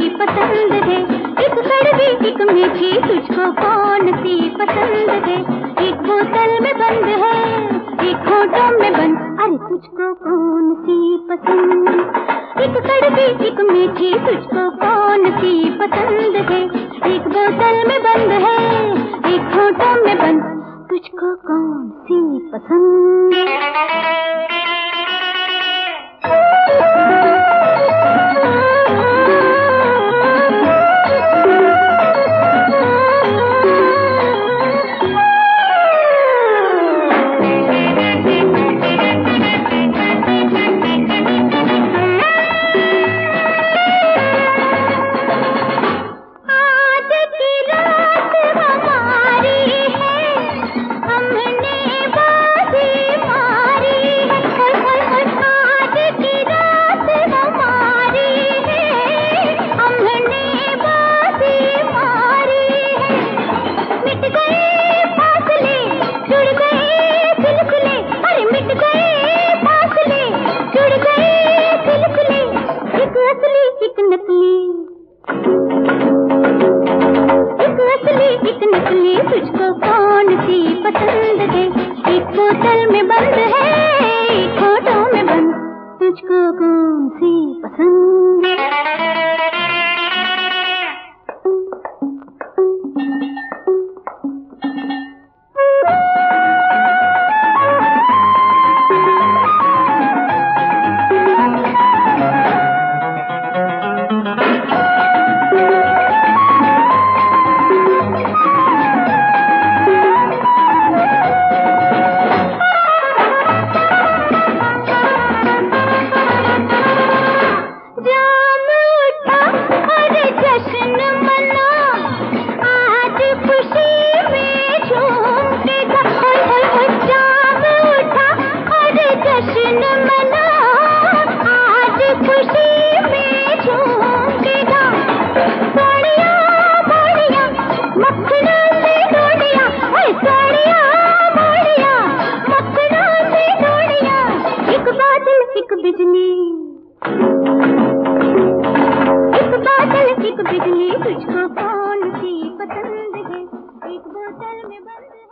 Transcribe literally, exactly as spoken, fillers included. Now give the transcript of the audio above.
पसंद है। एक कड़वी एक मीठी तुझको कौन सी पसंद है। एक बोतल में बंद है एक होठों में बंद, अरे तुझको कौन सी पसंद। एक कड़वी एक मीठी तुझको कौन सी पसंद है। एक बोतल में बंद है एक होठों में बंद, तुझको कौन सी पसंद। तुझको कौन सी पसंद है। एक बोतल में बंद है एक होठों में बंद, तुझको कौन सी पसंद। बिजली तुझको कौन सी पसंद है। एक बोतल में बंद